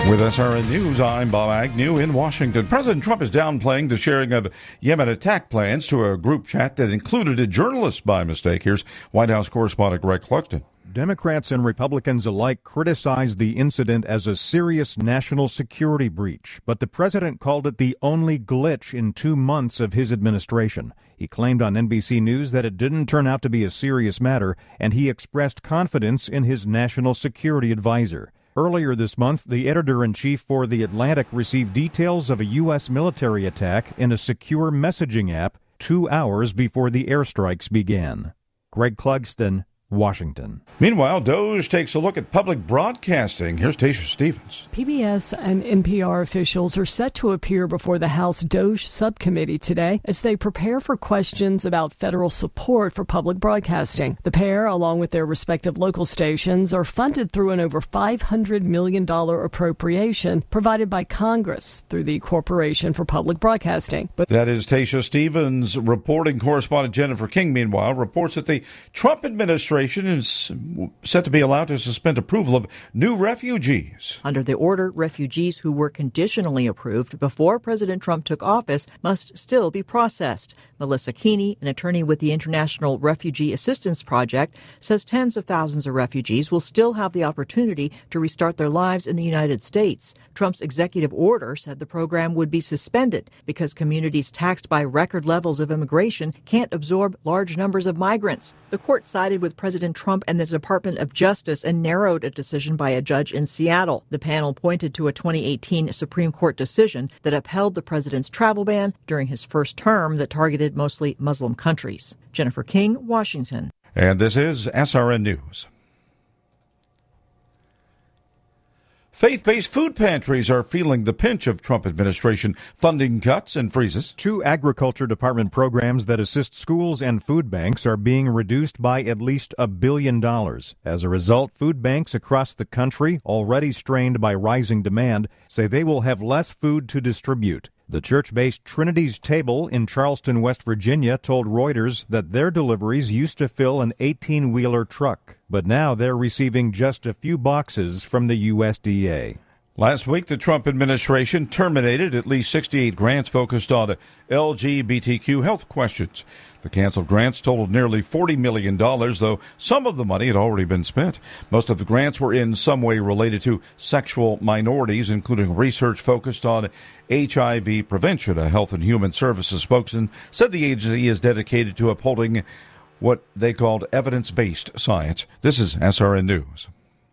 With SRN News, I'm Bob Agnew in Washington. President Trump is downplaying the sharing of Yemen attack plans to a group chat that included a journalist by mistake. Here's White House correspondent Greg Clugston. Democrats and Republicans alike criticized the incident as a serious national security breach, but the president called it the only glitch in 2 months of his administration. He claimed on NBC News that it didn't turn out to be a serious matter, and he expressed confidence in his national security advisor. Earlier this month, the editor-in-chief for The Atlantic received details of a U.S. military attack in a secure messaging app 2 hours before the airstrikes began. Greg Clugston, Washington. Meanwhile, DOJ takes a look at public broadcasting. Here's Tasha Stevens. PBS and NPR officials are set to appear before the House DOJ subcommittee today as they prepare for questions about federal support for public broadcasting. The pair, along with their respective local stations, are funded through an over $500 million appropriation provided by Congress through the Corporation for Public Broadcasting. But that is Tasha Stevens. Reporting correspondent Jennifer King, meanwhile, reports that the Trump administration is set to be allowed to suspend approval of new refugees. Under the order, refugees who were conditionally approved before President Trump took office must still be processed. Melissa Keeney, an attorney with the International Refugee Assistance Project, says tens of thousands of refugees will still have the opportunity to restart their lives in the United States. Trump's executive order said the program would be suspended because communities taxed by record levels of immigration can't absorb large numbers of migrants. The court sided with President Trump and the Department of Justice and narrowed a decision by a judge in Seattle. The panel pointed to a 2018 Supreme Court decision that upheld the president's travel ban during his first term that targeted mostly Muslim countries. Jennifer King, Washington. And this is SRN News. Faith-based food pantries are feeling the pinch of Trump administration funding cuts and freezes. 2 Agriculture Department programs that assist schools and food banks are being reduced by at least $1 billion. As a result, food banks across the country, already strained by rising demand, say they will have less food to distribute. The church-based Trinity's Table in Charleston, West Virginia, told Reuters that their deliveries used to fill an 18-wheeler truck, but now they're receiving just a few boxes from the USDA. Last week, the Trump administration terminated at least 68 grants focused on LGBTQ health questions. The canceled grants totaled nearly $40 million, though some of the money had already been spent. Most of the grants were in some way related to sexual minorities, including research focused on HIV prevention. A Health and Human Services spokesman said the agency is dedicated to upholding what they called evidence-based science. This is SRN News.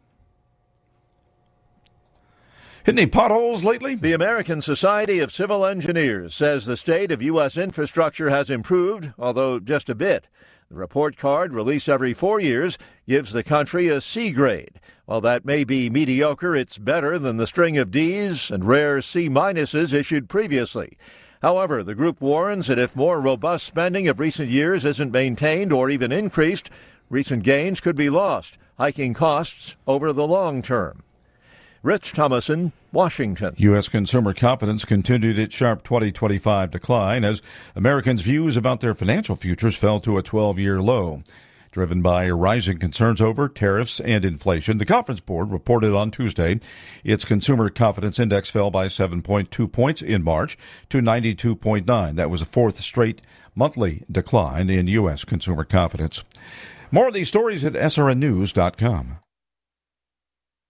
Hit any potholes lately? The American Society of Civil Engineers says the state of U.S. infrastructure has improved, although just a bit. The report card, released every 4 years, gives the country a C grade. While that may be mediocre, it's better than the string of Ds and rare C minuses issued previously. However, the group warns that if more robust spending of recent years isn't maintained or even increased, recent gains could be lost, hiking costs over the long term. Rich Thomason, Washington. U.S. consumer confidence continued its sharp 2025 decline as Americans' views about their financial futures fell to a 12-year low. Driven by rising concerns over tariffs and inflation, the Conference Board reported on Tuesday its consumer confidence index fell by 7.2 points in March to 92.9. That was a fourth straight monthly decline in U.S. consumer confidence. More of these stories at srnnews.com.